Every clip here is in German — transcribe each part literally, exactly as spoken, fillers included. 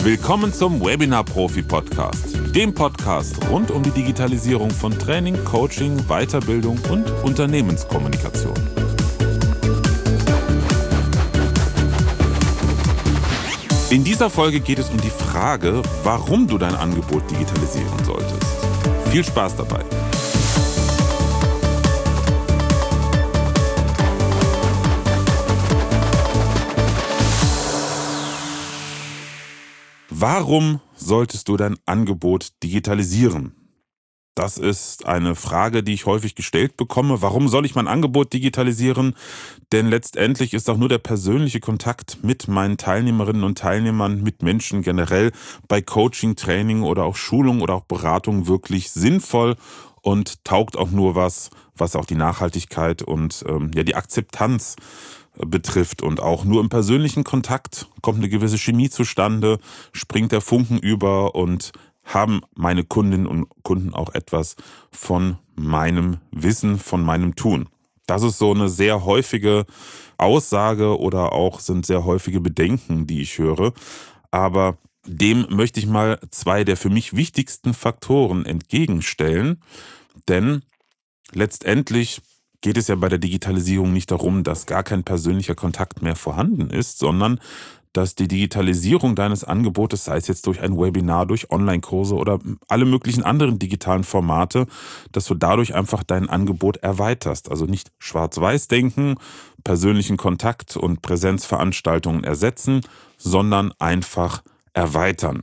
Willkommen zum Webinar-Profi-Podcast, dem Podcast rund um die Digitalisierung von Training, Coaching, Weiterbildung und Unternehmenskommunikation. In dieser Folge geht es um die Frage, warum du dein Angebot digitalisieren solltest. Viel Spaß dabei! Warum solltest du dein Angebot digitalisieren? Das ist eine Frage, die ich häufig gestellt bekomme. Warum soll ich mein Angebot digitalisieren? Denn letztendlich ist auch nur der persönliche Kontakt mit meinen Teilnehmerinnen und Teilnehmern, mit Menschen generell bei Coaching, Training oder auch Schulung oder auch Beratung wirklich sinnvoll und taugt auch nur was, was auch die Nachhaltigkeit und ähm, ja die Akzeptanz betrifft. Und auch nur im persönlichen Kontakt kommt eine gewisse Chemie zustande, springt der Funken über und haben meine Kundinnen und Kunden auch etwas von meinem Wissen, von meinem Tun. Das ist so eine sehr häufige Aussage oder auch sind sehr häufige Bedenken, die ich höre. Aber dem möchte ich mal zwei der für mich wichtigsten Faktoren entgegenstellen. Denn letztendlich geht es ja bei der Digitalisierung nicht darum, dass gar kein persönlicher Kontakt mehr vorhanden ist, sondern dass die Digitalisierung deines Angebotes, sei es jetzt durch ein Webinar, durch Online-Kurse oder alle möglichen anderen digitalen Formate, dass du dadurch einfach dein Angebot erweiterst. Also nicht schwarz-weiß denken, persönlichen Kontakt und Präsenzveranstaltungen ersetzen, sondern einfach erweitern.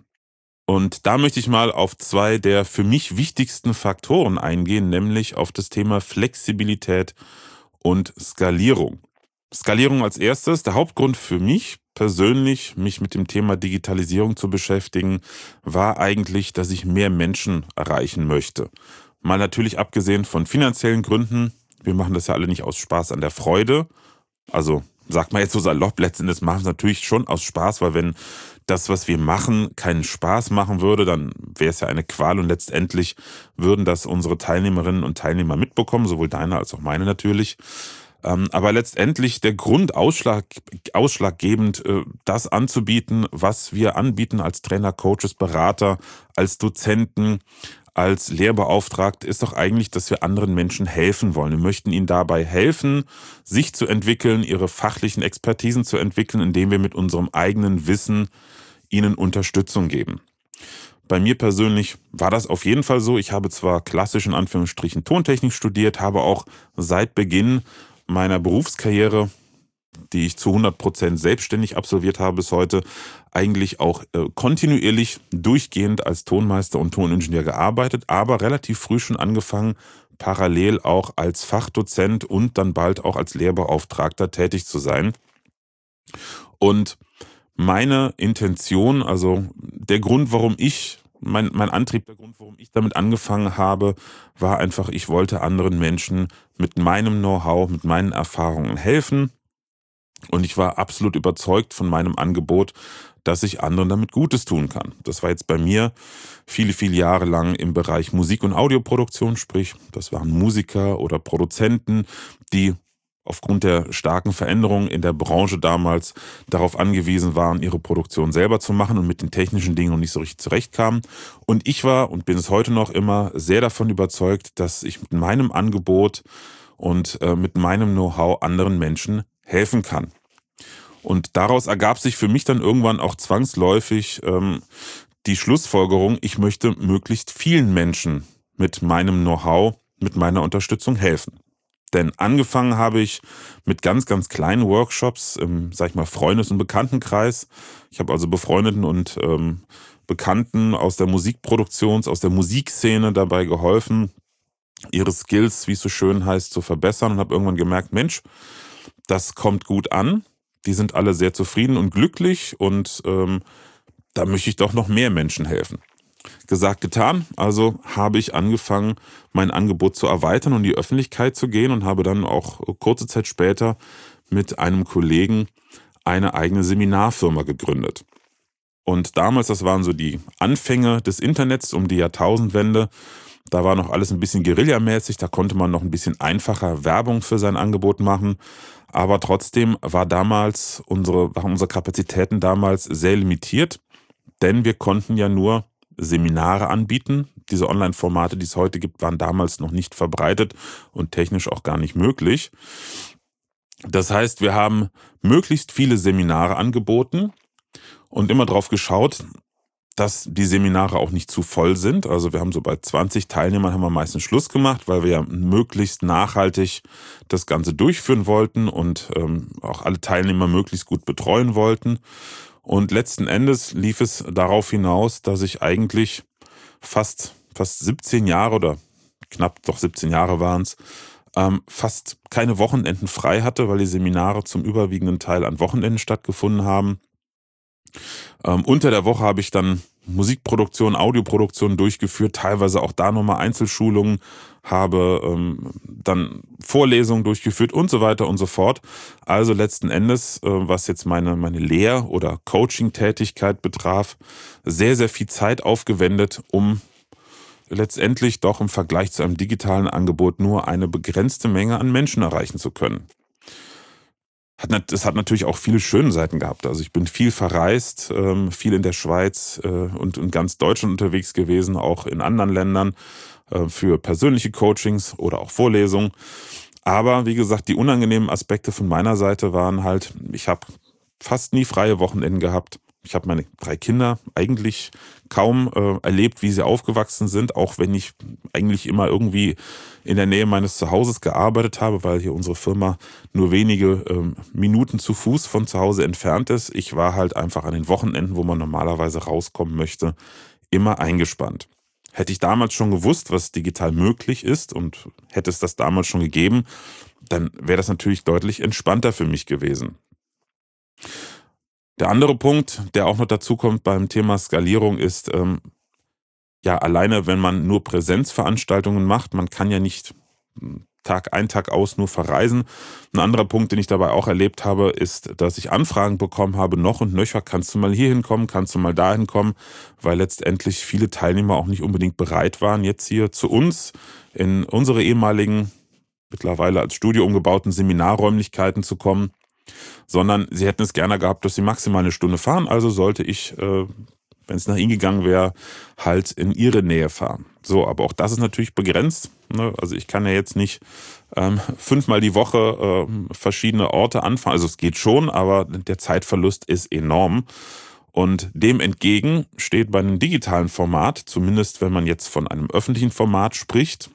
Und da möchte ich mal auf zwei der für mich wichtigsten Faktoren eingehen, nämlich auf das Thema Flexibilität und Skalierung. Skalierung als erstes. Der Hauptgrund für mich persönlich, mich mit dem Thema Digitalisierung zu beschäftigen, war eigentlich, dass ich mehr Menschen erreichen möchte. Mal natürlich abgesehen von finanziellen Gründen. Wir machen das ja alle nicht aus Spaß an der Freude. Also sagt man jetzt so salopp, letztendlich machen wir es natürlich schon aus Spaß, weil wenn das, was wir machen, keinen Spaß machen würde, dann wäre es ja eine Qual und letztendlich würden das unsere Teilnehmerinnen und Teilnehmer mitbekommen, sowohl deine als auch meine natürlich. Aber letztendlich der Grund ausschlag, ausschlaggebend, das anzubieten, was wir anbieten als Trainer, Coaches, Berater, als Dozenten, als Lehrbeauftragte, ist doch eigentlich, dass wir anderen Menschen helfen wollen. Wir möchten ihnen dabei helfen, sich zu entwickeln, ihre fachlichen Expertisen zu entwickeln, indem wir mit unserem eigenen Wissen ihnen Unterstützung geben. Bei mir persönlich war das auf jeden Fall so. Ich habe zwar klassisch in Anführungsstrichen Tontechnik studiert, habe auch seit Beginn meiner Berufskarriere, die ich zu hundert Prozent selbstständig absolviert habe bis heute, eigentlich auch äh, kontinuierlich durchgehend als Tonmeister und Toningenieur gearbeitet, aber relativ früh schon angefangen, parallel auch als Fachdozent und dann bald auch als Lehrbeauftragter tätig zu sein. Und meine Intention, also der Grund, warum ich, mein, mein Antrieb, der Grund, warum ich damit angefangen habe, war einfach, ich wollte anderen Menschen mit meinem Know-how, mit meinen Erfahrungen helfen. Und ich war absolut überzeugt von meinem Angebot, dass ich anderen damit Gutes tun kann. Das war jetzt bei mir viele, viele Jahre lang im Bereich Musik- und Audioproduktion, sprich, das waren Musiker oder Produzenten, die aufgrund der starken Veränderungen in der Branche damals darauf angewiesen waren, ihre Produktion selber zu machen und mit den technischen Dingen noch nicht so richtig zurechtkamen. Und ich war und bin es heute noch immer sehr davon überzeugt, dass ich mit meinem Angebot und äh, mit meinem Know-how anderen Menschen helfen kann. Und daraus ergab sich für mich dann irgendwann auch zwangsläufig ähm, die Schlussfolgerung, ich möchte möglichst vielen Menschen mit meinem Know-how, mit meiner Unterstützung helfen. Denn angefangen habe ich mit ganz, ganz kleinen Workshops im, sag ich mal, Freundes- und Bekanntenkreis. Ich habe also Befreundeten und ähm, Bekannten aus der Musikproduktions-, aus der Musikszene dabei geholfen, ihre Skills, wie es so schön heißt, zu verbessern und habe irgendwann gemerkt, Mensch, das kommt gut an. Die sind alle sehr zufrieden und glücklich und ähm, da möchte ich doch noch mehr Menschen helfen. Gesagt, getan. Also habe ich angefangen, mein Angebot zu erweitern und in die Öffentlichkeit zu gehen und habe dann auch kurze Zeit später mit einem Kollegen eine eigene Seminarfirma gegründet. Und damals, das waren so die Anfänge des Internets um die Jahrtausendwende, da war noch alles ein bisschen guerillamäßig, da konnte man noch ein bisschen einfacher Werbung für sein Angebot machen. Aber trotzdem war damals unsere, waren unsere Kapazitäten damals sehr limitiert. denn wir konnten ja nur Seminare anbieten. Diese Online-Formate, die es heute gibt, waren damals noch nicht verbreitet und technisch auch gar nicht möglich. Das heißt, wir haben möglichst viele Seminare angeboten und immer drauf geschaut, dass die Seminare auch nicht zu voll sind. Also wir haben so bei zwanzig Teilnehmern haben wir meistens Schluss gemacht, weil wir ja möglichst nachhaltig das Ganze durchführen wollten und ähm, auch alle Teilnehmer möglichst gut betreuen wollten. Und letzten Endes lief es darauf hinaus, dass ich eigentlich fast, fast siebzehn Jahre oder knapp doch siebzehn Jahre waren es, ähm, fast keine Wochenenden frei hatte, weil die Seminare zum überwiegenden Teil an Wochenenden stattgefunden haben. Ähm, unter der Woche habe ich dann Musikproduktion, Audioproduktion durchgeführt, teilweise auch da nochmal Einzelschulungen, habe ähm, dann Vorlesungen durchgeführt und so weiter und so fort. Also letzten Endes, äh, was jetzt meine, meine Lehr- oder Coaching-Tätigkeit betraf, sehr, sehr viel Zeit aufgewendet, um letztendlich doch im Vergleich zu einem digitalen Angebot nur eine begrenzte Menge an Menschen erreichen zu können. Es hat natürlich auch viele schöne Seiten gehabt. Also ich bin viel verreist, viel in der Schweiz und in ganz Deutschland unterwegs gewesen, auch in anderen Ländern für persönliche Coachings oder auch Vorlesungen. Aber wie gesagt, die unangenehmen Aspekte von meiner Seite waren halt, ich habe fast nie freie Wochenenden gehabt. Ich habe meine drei Kinder eigentlich kaum äh, erlebt, wie sie aufgewachsen sind, auch wenn ich eigentlich immer irgendwie in der Nähe meines Zuhauses gearbeitet habe, weil hier unsere Firma nur wenige ähm, Minuten zu Fuß von zu Hause entfernt ist. Ich war halt einfach an den Wochenenden, wo man normalerweise rauskommen möchte, immer eingespannt. Hätte ich damals schon gewusst, was digital möglich ist und hätte es das damals schon gegeben, dann wäre das natürlich deutlich entspannter für mich gewesen. Der andere Punkt, der auch noch dazu kommt beim Thema Skalierung, ist, ähm, ja, alleine wenn man nur Präsenzveranstaltungen macht, man kann ja nicht Tag ein, Tag aus nur verreisen. Ein anderer Punkt, den ich dabei auch erlebt habe, ist, dass ich Anfragen bekommen habe, noch und nöcher, kannst du mal hier hinkommen, kannst du mal dahin kommen, weil letztendlich viele Teilnehmer auch nicht unbedingt bereit waren, jetzt hier zu uns in unsere ehemaligen, mittlerweile als Studio umgebauten Seminarräumlichkeiten zu kommen, sondern sie hätten es gerne gehabt, dass sie maximal eine Stunde fahren, also sollte ich, äh, wenn es nach ihnen gegangen wäre, halt in ihre Nähe fahren. So, aber auch das ist natürlich begrenzt, ne? Also ich kann ja jetzt nicht ähm, fünfmal die Woche äh, verschiedene Orte anfahren, also es geht schon, aber der Zeitverlust ist enorm. Und dem entgegen steht bei einem digitalen Format, zumindest wenn man jetzt von einem öffentlichen Format spricht,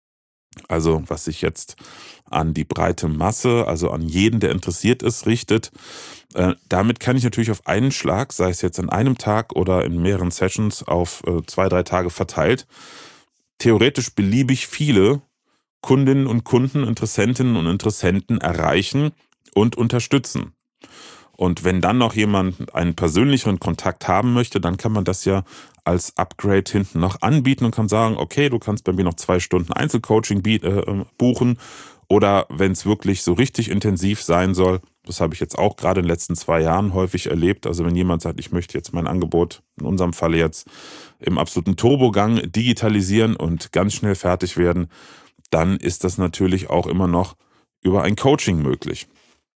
also was sich jetzt an die breite Masse, also an jeden, der interessiert ist, richtet. Äh, damit kann ich natürlich auf einen Schlag, sei es jetzt an einem Tag oder in mehreren Sessions auf äh, zwei, drei Tage verteilt, theoretisch beliebig viele Kundinnen und Kunden, Interessentinnen und Interessenten erreichen und unterstützen. Und wenn dann noch jemand einen persönlicheren Kontakt haben möchte, dann kann man das ja als Upgrade hinten noch anbieten und kann sagen, okay, du kannst bei mir noch zwei Stunden Einzelcoaching buchen. Oder wenn es wirklich so richtig intensiv sein soll, das habe ich jetzt auch gerade in den letzten zwei Jahren häufig erlebt. Also wenn jemand sagt, ich möchte jetzt mein Angebot, in unserem Falle jetzt im absoluten Turbogang digitalisieren und ganz schnell fertig werden, dann ist das natürlich auch immer noch über ein Coaching möglich.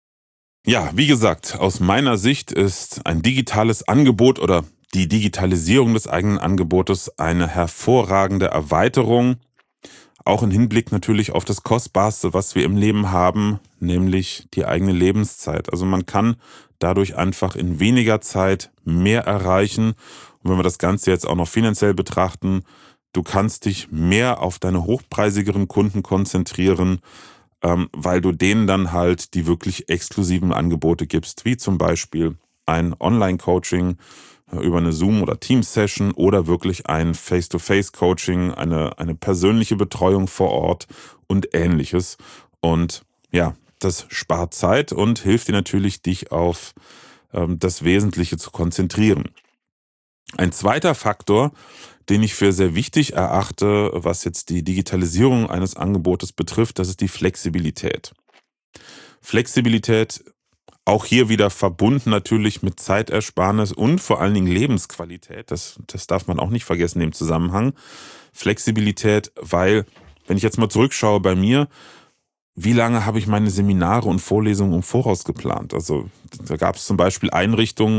Ja, wie gesagt, aus meiner Sicht ist ein digitales Angebot oder die Digitalisierung des eigenen Angebotes eine hervorragende Erweiterung, auch im Hinblick natürlich auf das Kostbarste, was wir im Leben haben, nämlich die eigene Lebenszeit. Also man kann dadurch einfach in weniger Zeit mehr erreichen. Und wenn wir das Ganze jetzt auch noch finanziell betrachten, du kannst dich mehr auf deine hochpreisigeren Kunden konzentrieren, ähm, weil du denen dann halt die wirklich exklusiven Angebote gibst, wie zum Beispiel ein Online-Coaching über eine Zoom- oder Teams-Session oder wirklich ein Face-to-Face-Coaching, eine, eine persönliche Betreuung vor Ort und Ähnliches. Und ja, das spart Zeit und hilft dir natürlich, dich auf ähm, das Wesentliche zu konzentrieren. Ein zweiter Faktor, den ich für sehr wichtig erachte, was jetzt die Digitalisierung eines Angebotes betrifft, das ist die Flexibilität. Flexibilität auch hier wieder verbunden natürlich mit Zeitersparnis und vor allen Dingen Lebensqualität. Das, das darf man auch nicht vergessen im Zusammenhang. Flexibilität, weil, wenn ich jetzt mal zurückschaue bei mir, wie lange habe ich meine Seminare und Vorlesungen im Voraus geplant? Also da gab es zum Beispiel Einrichtungen,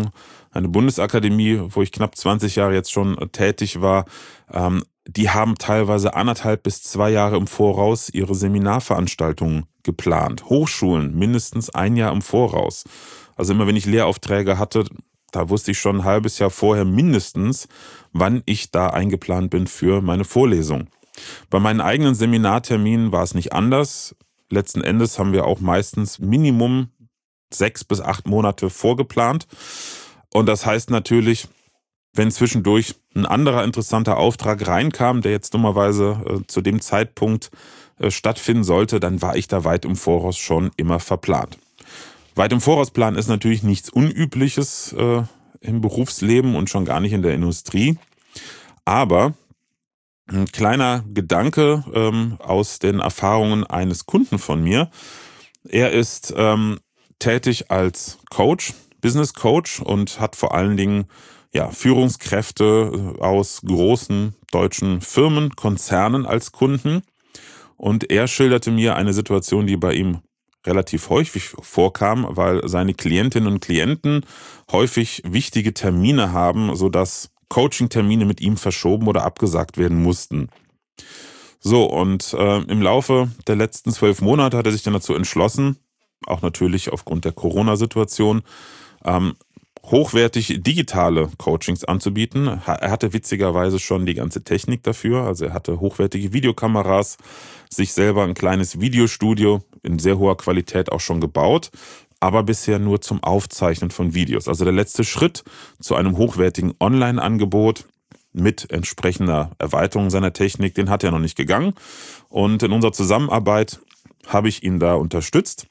eine Bundesakademie, wo ich knapp zwanzig Jahre jetzt schon tätig war, ähm, die haben teilweise anderthalb bis zwei Jahre im Voraus ihre Seminarveranstaltungen geplant. Hochschulen mindestens ein Jahr im Voraus. Also immer wenn ich Lehraufträge hatte, da wusste ich schon ein halbes Jahr vorher mindestens, wann ich da eingeplant bin für meine Vorlesung. Bei meinen eigenen Seminarterminen war es nicht anders. Letzten Endes haben wir auch meistens Minimum sechs bis acht Monate vorgeplant. Und das heißt natürlich, wenn zwischendurch ein anderer interessanter Auftrag reinkam, der jetzt dummerweise äh, zu dem Zeitpunkt äh, stattfinden sollte, dann war ich da weit im Voraus schon immer verplant. Weit im Voraus planen ist natürlich nichts Unübliches äh, im Berufsleben und schon gar nicht in der Industrie. Aber ein kleiner Gedanke ähm, aus den Erfahrungen eines Kunden von mir. Er ist ähm, tätig als Coach, Business Coach und hat vor allen Dingen ja, Führungskräfte aus großen deutschen Firmen, Konzernen als Kunden. Und er schilderte mir eine Situation, die bei ihm relativ häufig vorkam, weil seine Klientinnen und Klienten häufig wichtige Termine haben, sodass Coaching-Termine mit ihm verschoben oder abgesagt werden mussten. So, und äh, im Laufe der letzten zwölf Monate hat er sich dann dazu entschlossen, auch natürlich aufgrund der Corona-Situation, ähm, hochwertig digitale Coachings anzubieten. Er hatte witzigerweise schon die ganze Technik dafür, also er hatte hochwertige Videokameras, sich selber ein kleines Videostudio in sehr hoher Qualität auch schon gebaut, aber bisher nur zum Aufzeichnen von Videos. Also der letzte Schritt zu einem hochwertigen Online-Angebot mit entsprechender Erweiterung seiner Technik, den hat er noch nicht gegangen. Und in unserer Zusammenarbeit habe ich ihn da unterstützt.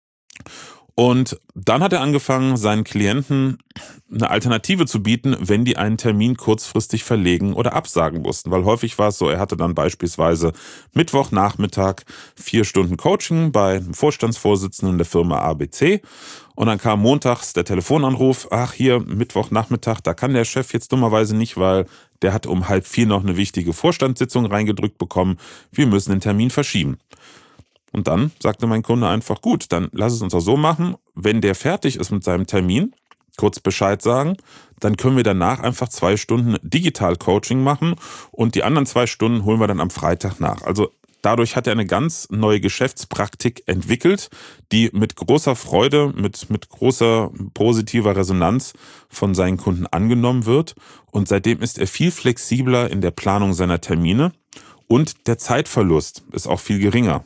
Und dann hat er angefangen, seinen Klienten eine Alternative zu bieten, wenn die einen Termin kurzfristig verlegen oder absagen mussten. Weil häufig war es so, er hatte dann beispielsweise Mittwochnachmittag vier Stunden Coaching bei einem Vorstandsvorsitzenden der Firma A B C. Und dann kam montags der Telefonanruf, ach hier, Mittwochnachmittag, da kann der Chef jetzt dummerweise nicht, weil der hat um halb vier noch eine wichtige Vorstandssitzung reingedrückt bekommen. Wir müssen den Termin verschieben. Und dann sagte mein Kunde einfach, gut, dann lass es uns auch so machen, wenn der fertig ist mit seinem Termin, kurz Bescheid sagen, dann können wir danach einfach zwei Stunden Digital-Coaching machen und die anderen zwei Stunden holen wir dann am Freitag nach. Also dadurch hat er eine ganz neue Geschäftspraktik entwickelt, die mit großer Freude, mit, mit großer positiver Resonanz von seinen Kunden angenommen wird. Und seitdem ist er viel flexibler in der Planung seiner Termine und der Zeitverlust ist auch viel geringer.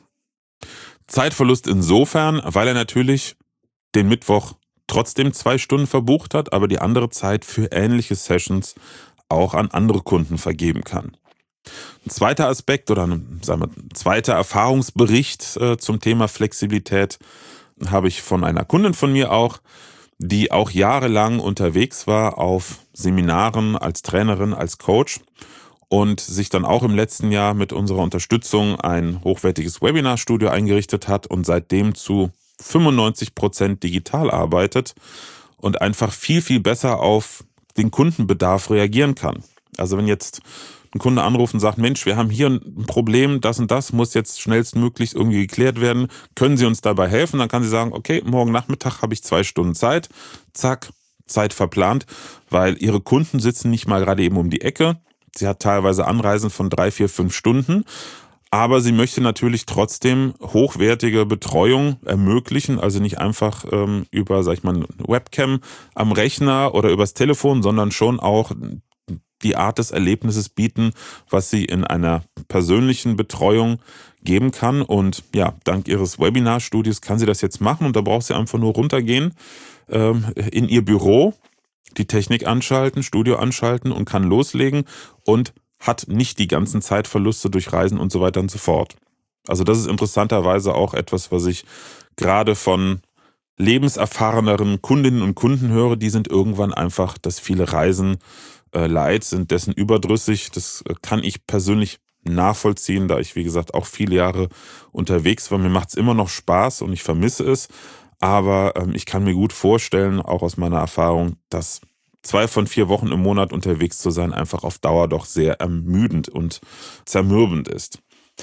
Zeitverlust insofern, weil er natürlich den Mittwoch trotzdem zwei Stunden verbucht hat, aber die andere Zeit für ähnliche Sessions auch an andere Kunden vergeben kann. Ein zweiter Aspekt oder ein, sagen wir, ein zweiter Erfahrungsbericht äh, zum Thema Flexibilität habe ich von einer Kundin von mir auch, die auch jahrelang unterwegs war auf Seminaren als Trainerin, als Coach und sich dann auch im letzten Jahr mit unserer Unterstützung ein hochwertiges Webinarstudio eingerichtet hat und seitdem zu fünfundneunzig Prozent digital arbeitet und einfach viel, viel besser auf den Kundenbedarf reagieren kann. Also wenn jetzt ein Kunde anruft und sagt, Mensch, wir haben hier ein Problem, das und das muss jetzt schnellstmöglich irgendwie geklärt werden, können Sie uns dabei helfen? Dann kann sie sagen, okay, morgen Nachmittag habe ich zwei Stunden Zeit, zack, Zeit verplant, weil ihre Kunden sitzen nicht mal gerade eben um die Ecke. Sie hat teilweise Anreisen von drei, vier, fünf Stunden, aber sie möchte natürlich trotzdem hochwertige Betreuung ermöglichen, also nicht einfach ähm, über, sag ich mal, eine Webcam am Rechner oder übers Telefon, sondern schon auch die Art des Erlebnisses bieten, was sie in einer persönlichen Betreuung geben kann. Und ja, dank ihres Webinarstudios kann sie das jetzt machen und da braucht sie einfach nur runtergehen ähm, in ihr Büro, die Technik anschalten, Studio anschalten und kann loslegen und hat nicht die ganzen Zeitverluste durch Reisen und so weiter und so fort. Also das ist interessanterweise auch etwas, was ich gerade von lebenserfahreneren Kundinnen und Kunden höre, die sind irgendwann einfach, dass viele Reisen äh, leid, sind dessen überdrüssig. Das kann ich persönlich nachvollziehen, da ich, wie gesagt, auch viele Jahre unterwegs war. Mir macht es immer noch Spaß und ich vermisse es. Aber ähm, ich kann mir gut vorstellen, auch aus meiner Erfahrung, dass zwei von vier Wochen im Monat unterwegs zu sein einfach auf Dauer doch sehr ermüdend und zermürbend ist.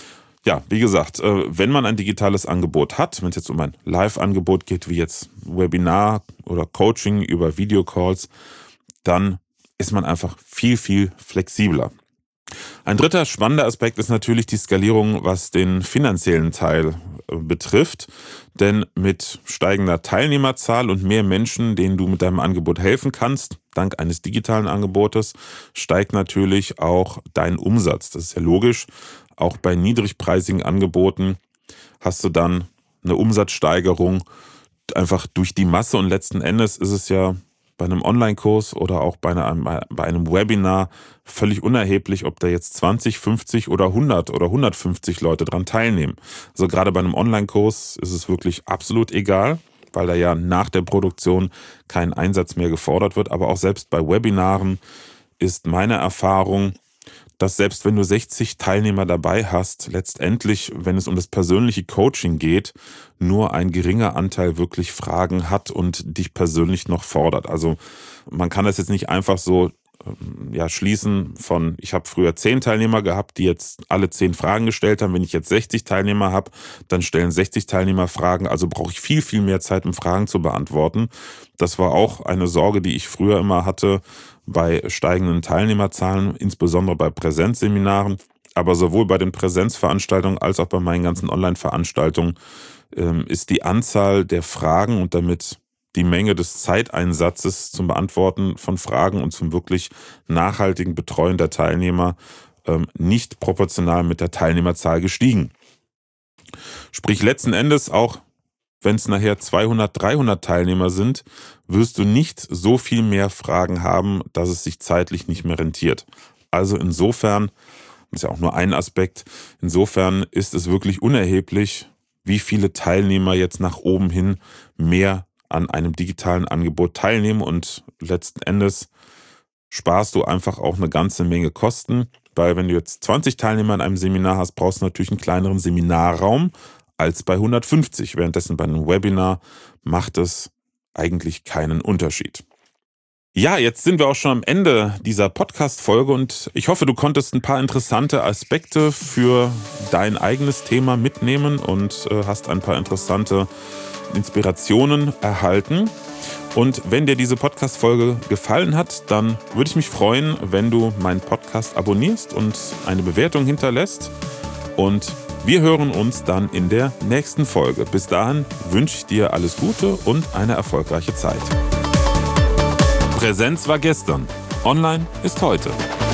Ja, wie gesagt, äh, wenn man ein digitales Angebot hat, wenn es jetzt um ein Live-Angebot geht, wie jetzt Webinar oder Coaching über Videocalls, dann ist man einfach viel, viel flexibler. Ein dritter spannender Aspekt ist natürlich die Skalierung, was den finanziellen Teil betrifft. Denn mit steigender Teilnehmerzahl und mehr Menschen, denen du mit deinem Angebot helfen kannst, dank eines digitalen Angebotes, steigt natürlich auch dein Umsatz. Das ist ja logisch. Auch bei niedrigpreisigen Angeboten hast du dann eine Umsatzsteigerung einfach durch die Masse. Und letzten Endes ist es ja bei einem Online-Kurs oder auch bei einem, bei einem Webinar völlig unerheblich, ob da jetzt zwanzig, fünfzig oder hundert oder hundertfünfzig Leute dran teilnehmen. Also gerade bei einem Online-Kurs ist es wirklich absolut egal, weil da ja nach der Produktion kein Einsatz mehr gefordert wird. Aber auch selbst bei Webinaren ist meine Erfahrung, dass selbst wenn du sechzig Teilnehmer dabei hast, letztendlich, wenn es um das persönliche Coaching geht, nur ein geringer Anteil wirklich Fragen hat und dich persönlich noch fordert. Also man kann das jetzt nicht einfach so ja, schließen von, ich habe früher zehn Teilnehmer gehabt, die jetzt alle zehn Fragen gestellt haben. Wenn ich jetzt sechzig Teilnehmer habe, dann stellen sechzig Teilnehmer Fragen. Also brauche ich viel, viel mehr Zeit, um Fragen zu beantworten. Das war auch eine Sorge, die ich früher immer hatte bei steigenden Teilnehmerzahlen, insbesondere bei Präsenzseminaren. Aber sowohl bei den Präsenzveranstaltungen als auch bei meinen ganzen Online-Veranstaltungen ähm, ist die Anzahl der Fragen und damit die Menge des Zeiteinsatzes zum Beantworten von Fragen und zum wirklich nachhaltigen Betreuen der Teilnehmer ähm, nicht proportional mit der Teilnehmerzahl gestiegen. Sprich, letzten Endes auch, wenn es nachher zweihundert, dreihundert Teilnehmer sind, wirst du nicht so viel mehr Fragen haben, dass es sich zeitlich nicht mehr rentiert. Also insofern, das ist ja auch nur ein Aspekt, insofern ist es wirklich unerheblich, wie viele Teilnehmer jetzt nach oben hin mehr an einem digitalen Angebot teilnehmen, und letzten Endes sparst du einfach auch eine ganze Menge Kosten, weil wenn du jetzt zwanzig Teilnehmer in einem Seminar hast, brauchst du natürlich einen kleineren Seminarraum als bei hundertfünfzig. Währenddessen bei einem Webinar macht es eigentlich keinen Unterschied. Ja, jetzt sind wir auch schon am Ende dieser Podcast-Folge und ich hoffe, du konntest ein paar interessante Aspekte für dein eigenes Thema mitnehmen und äh, hast ein paar interessante Inspirationen erhalten. Und wenn dir diese Podcast-Folge gefallen hat, dann würde ich mich freuen, wenn du meinen Podcast abonnierst und eine Bewertung hinterlässt. Und wir hören uns dann in der nächsten Folge. Bis dahin wünsche ich dir alles Gute und eine erfolgreiche Zeit. Präsenz war gestern, online ist heute.